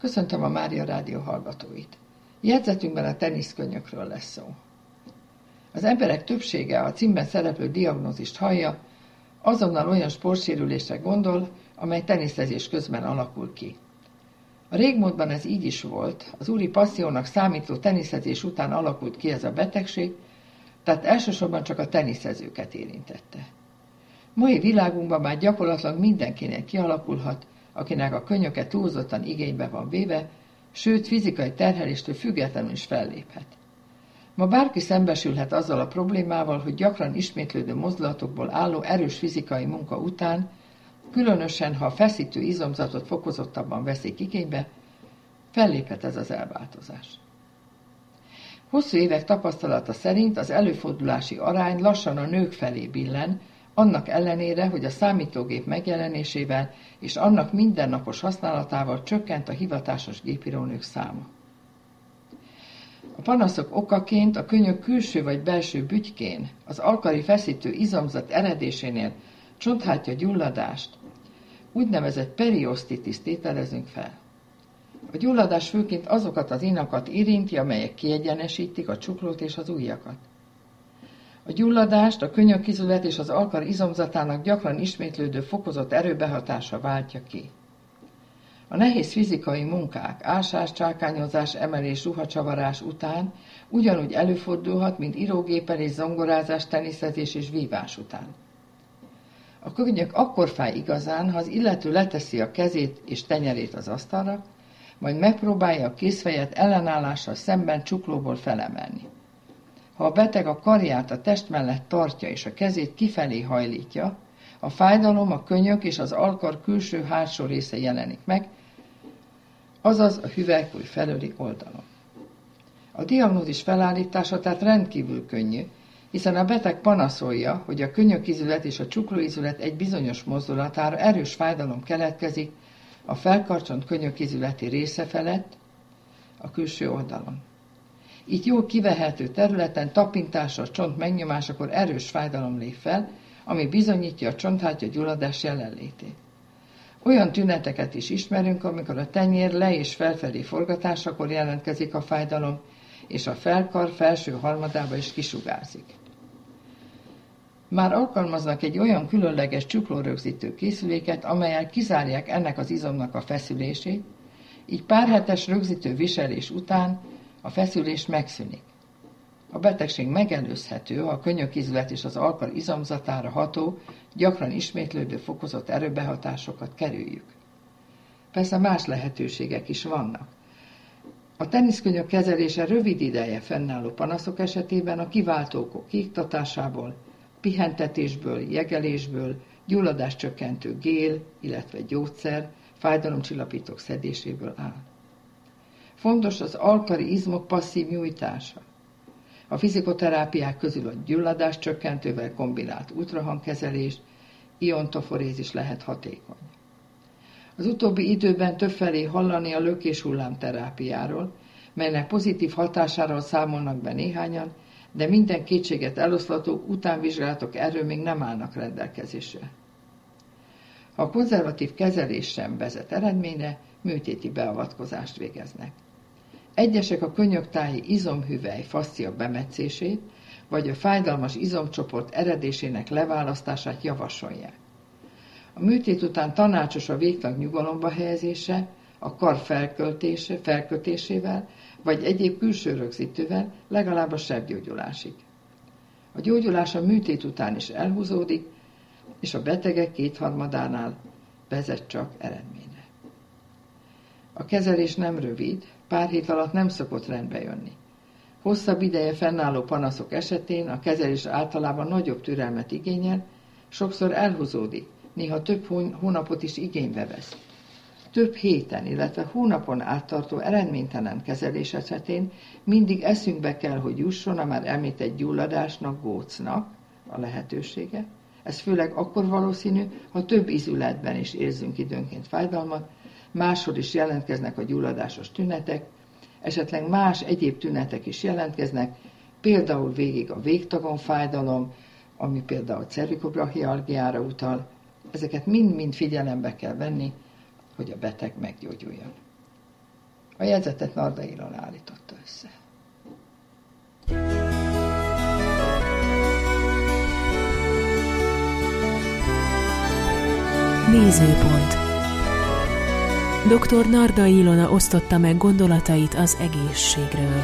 Köszöntöm a Mária Rádió hallgatóit. Jegyzetünkben a teniszkönnyökről lesz szó. Az emberek többsége a címben szereplő diagnózist hallja, azonnal olyan sportsérülésre gondol, amely teniszezés közben alakul ki. A régmódban ez így is volt, az úri passziónak számító teniszezés után alakult ki ez a betegség, tehát elsősorban csak a teniszezőket érintette. Mai világunkban már gyakorlatilag mindenkinek kialakulhat, akinek a könnyöke túlzottan igénybe van véve, sőt fizikai terheléstől függetlenül is felléphet. Ma bárki szembesülhet azzal a problémával, hogy gyakran ismétlődő mozdulatokból álló erős fizikai munka után, különösen ha a feszítő izomzatot fokozottabban veszik igénybe, felléphet ez az elváltozás. Hosszú évek tapasztalata szerint az előfordulási arány lassan a nők felé billen, annak ellenére, hogy a számítógép megjelenésével és annak mindennapos használatával csökkent a hivatásos gépírónők száma. A panaszok okaként a könnyök külső vagy belső bütykén, az alkali feszítő izomzat eredésénél csonthártya gyulladást, úgynevezett periosztitiszt tételezünk fel. A gyulladás főként azokat az inakat érinti, amelyek kiegyenesítik a csuklót és az ujjakat. A gyulladást a könnyökizület és az alkar izomzatának gyakran ismétlődő fokozott erőbehatása váltja ki. A nehéz fizikai munkák, ásás, csákányozás, emelés, ruhacsavarás után ugyanúgy előfordulhat, mint írógépelés, zongorázás, teniszezés és vívás után. A könnyök akkor fáj igazán, ha az illető leteszi a kezét és tenyerét az asztalra, majd megpróbálja a kézfejet ellenállással szemben csuklóból felemelni. Ha a beteg a karját a test mellett tartja és a kezét kifelé hajlítja, a fájdalom a könnyök és az alkar külső hátsó része jelenik meg, azaz a hüvelykúj felőli oldalon. A diagnózis felállítása tehát rendkívül könnyű, hiszen a beteg panaszolja, hogy a könnyökizület és a csuklóizület egy bizonyos mozdulatára erős fájdalom keletkezik a felkarcsont könnyökizületi része felett, a külső oldalon. Így jól kivehető területen tapintásra a csont megnyomásakor erős fájdalom lép fel, ami bizonyítja a csonthártya gyulladás jelenlétét. Olyan tüneteket is ismerünk, amikor a tenyér le- és felfelé forgatásakor jelentkezik a fájdalom, és a felkar felső harmadába is kisugárzik. Már alkalmaznak egy olyan különleges csuklórögzítő készüléket, amellyel kizárják ennek az izomnak a feszülését, így pár hetes rögzítő viselés után a feszülés megszűnik. A betegség megelőzhető, ha a könnyökizület és az alkar izomzatára ható, gyakran ismétlődő fokozott erőbehatásokat kerüljük. Persze más lehetőségek is vannak. A teniszkönnyök kezelése rövid ideje fennálló panaszok esetében a kiváltó okok kiiktatásából, pihentetésből, jegelésből, gyulladáscsökkentő gél, illetve gyógyszer, fájdalomcsillapítók szedéséből áll. Fontos az alkari izmok passzív nyújtása. A fizikoterápiák közül a gyulladáscsökkentővel kombinált ultrahangkezelés, iontoforézis lehet hatékony. Az utóbbi időben többfelé hallani a lökéshullám terápiáról, melynek pozitív hatásáról számolnak be néhányan, de minden kétséget eloszlató utánvizsgálatok erről még nem állnak rendelkezésre. Ha a konzervatív kezelés sem vezet eredményre, műtéti beavatkozást végeznek. Egyesek a könnyöktáji izomhüvely faszcia bemetszését, vagy a fájdalmas izomcsoport eredésének leválasztását javasolják. A műtét után tanácsos a végtag nyugalomba helyezése, a kar felkötésével, vagy egyéb külső rögzítővel legalább a sebgyógyulásig. A gyógyulás a műtét után is elhúzódik, és a betegek kétharmadánál vezet csak eredményre. A kezelés nem rövid, pár hét alatt nem szokott rendbe jönni. Hosszabb ideje fennálló panaszok esetén a kezelés általában nagyobb türelmet igényel, sokszor elhúzódik, néha több hónapot is igénybe vesz. Több héten, illetve hónapon áttartó eredménytelen kezelés esetén mindig eszünkbe kell, hogy jusson a már említett gyulladásnak, gócnak a lehetősége. Ez főleg akkor valószínű, ha több izületben is érzünk időnként fájdalmat, máshol is jelentkeznek a gyulladásos tünetek, esetleg más egyéb tünetek is jelentkeznek, például végig a végtagon fájdalom, ami például cervikobrachialgiára utal. Ezeket mind-mind figyelembe kell venni, hogy a beteg meggyógyuljon. A jegyzetet Narda Ilona állította össze. Nézőpont. Dr. Narda Ilona osztotta meg gondolatait az egészségről.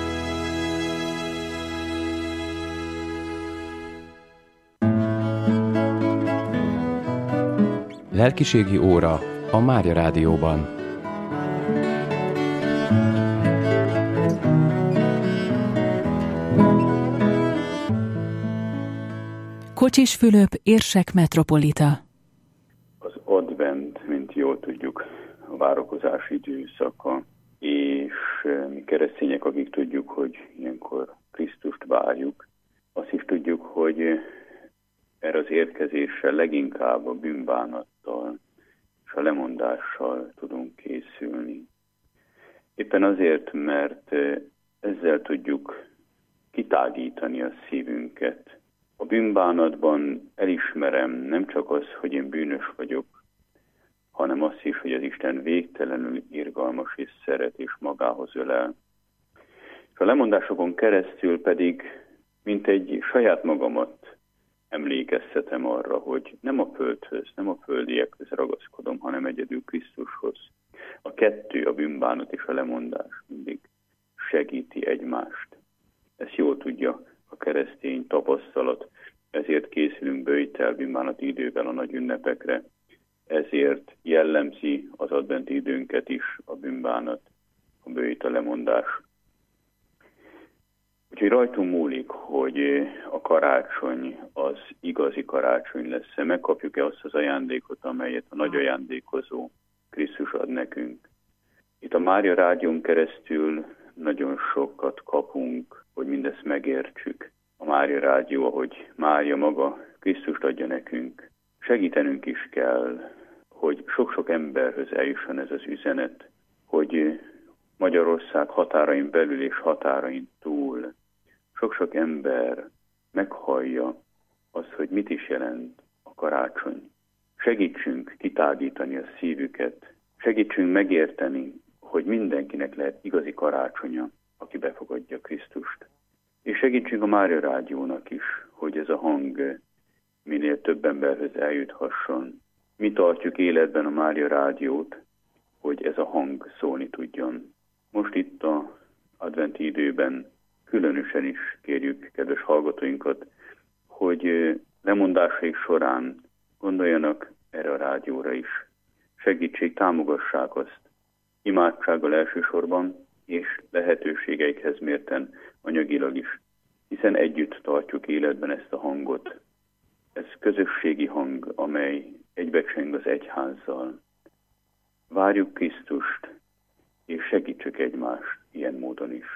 Lelkiségi óra a Mária Rádióban. Kocsis Fülöp, érsek metropolita. Az advent, mint jól tudjuk, a várakozás időszaka, és mi keresztények, akik tudjuk, hogy ilyenkor Krisztust várjuk, azt is tudjuk, hogy erre az érkezéssel leginkább a bűnbánattal és a lemondással tudunk készülni. Éppen azért, mert ezzel tudjuk kitágítani a szívünket. A bűnbánatban elismerem nem csak az, hogy én bűnös vagyok, hanem azt is, hogy az Isten végtelenül irgalmas és szeret és magához ölel. És a lemondásokon keresztül pedig, mint egy saját magamat emlékeztetem arra, hogy nem a földhöz, nem a földiekhez ragaszkodom, hanem egyedül Krisztushoz. A kettő, a bűnbánat és a lemondás mindig segíti egymást. Ezt jól tudja a keresztény tapasztalat, ezért készülünk böjtel bűnbánati idővel a nagy ünnepekre, ezért jellemzi az adventi időnket is a bűnbánat, a böjt, a lemondás. Úgyhogy rajtunk múlik, hogy a karácsony az igazi karácsony lesz-e, megkapjuk-e azt az ajándékot, amelyet a nagy ajándékozó Krisztus ad nekünk. Itt a Mária Rádión keresztül nagyon sokat kapunk, hogy mindezt megértsük. A Mária Rádió, ahogy Mária maga Krisztust adja nekünk. Segítenünk is kell, hogy sok-sok emberhöz eljusson ez az üzenet, hogy Magyarország határain belül és határain túl sok-sok ember meghallja azt, hogy mit is jelent a karácsony. Segítsünk kitágítani a szívüket, segítsünk megérteni, hogy mindenkinek lehet igazi karácsonya, aki befogadja Krisztust. És segítsünk a Mária Rádiónak is, hogy ez a hang minél több emberhöz eljuthasson. Mi tartjuk életben a Mária Rádiót, hogy ez a hang szólni tudjon. Most itt az adventi időben különösen is kérjük kedves hallgatóinkat, hogy lemondásaik során gondoljanak erre a rádióra is. Segítség, támogassák azt, imádsággal elsősorban, és lehetőségeikhez mérten anyagilag is, hiszen együtt tartjuk életben ezt a hangot. Ez közösségi hang, amely egybecseng az egyházzal. Várjuk Krisztust, és segítsük egymást ilyen módon is.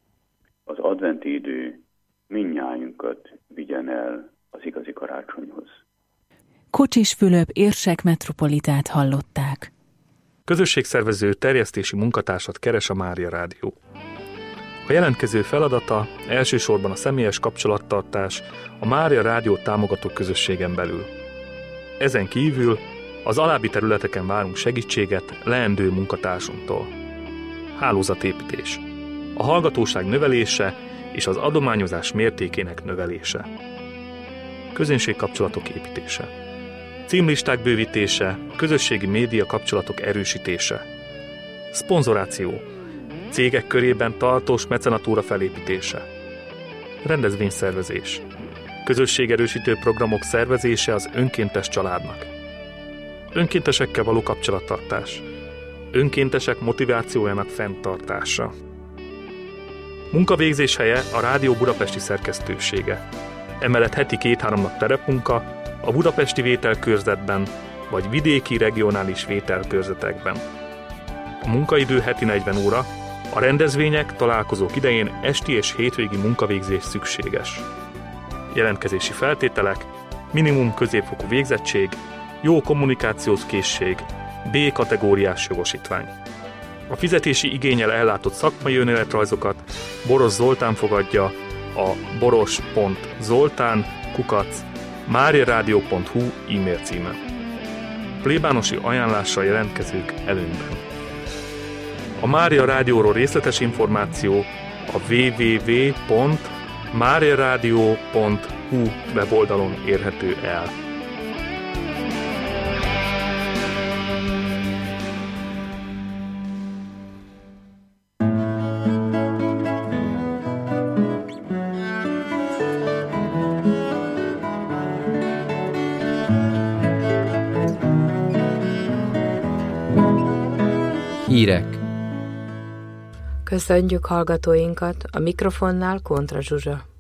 Az adventi idő mindnyájunkat vigyen el az igazi karácsonyhoz. Kocsis Fülöp, érsek metropolitát hallották. Közösségszervező terjesztési munkatársat keres a Mária Rádió. A jelentkező feladata elsősorban a személyes kapcsolattartás a Mária Rádió támogató közösségen belül. Ezen kívül az alábbi területeken várunk segítséget leendő munkatársunktól. Hálózatépítés, a hallgatóság növelése és az adományozás mértékének növelése. Közönségkapcsolatok építése. Címlisták bővítése, közösségi média kapcsolatok erősítése. Szponzoráció. Cégek körében tartós mecenatúra felépítése. Rendezvényszervezés. Közösségerősítő programok szervezése az önkéntes családnak. Önkéntesekkel való kapcsolattartás. Önkéntesek motivációjának fenntartása. Munkavégzés helye a Rádió budapesti szerkesztősége. Emellett heti 2-3 nap terepmunka a budapesti vételkörzetben vagy vidéki regionális vételkörzetekben. A munkaidő heti 40 óra, a rendezvények, találkozók idején esti és hétvégi munkavégzés szükséges. Jelentkezési feltételek, minimum középfokú végzettség, jó kommunikációs készség, B kategóriás jogosítvány. A fizetési igénnyel ellátott szakmai önéletrajzokat Boros Zoltán fogadja a boros.zoltán@mariaradio.hu e-mail címen. Plébánosi ajánlással jelentkezők előnyben. A Mária Rádióról részletes információ a www.mariaradio.hu weboldalon érhető el. Hírek. Köszöntjük hallgatóinkat, a mikrofonnál Kontra Zsuzsa.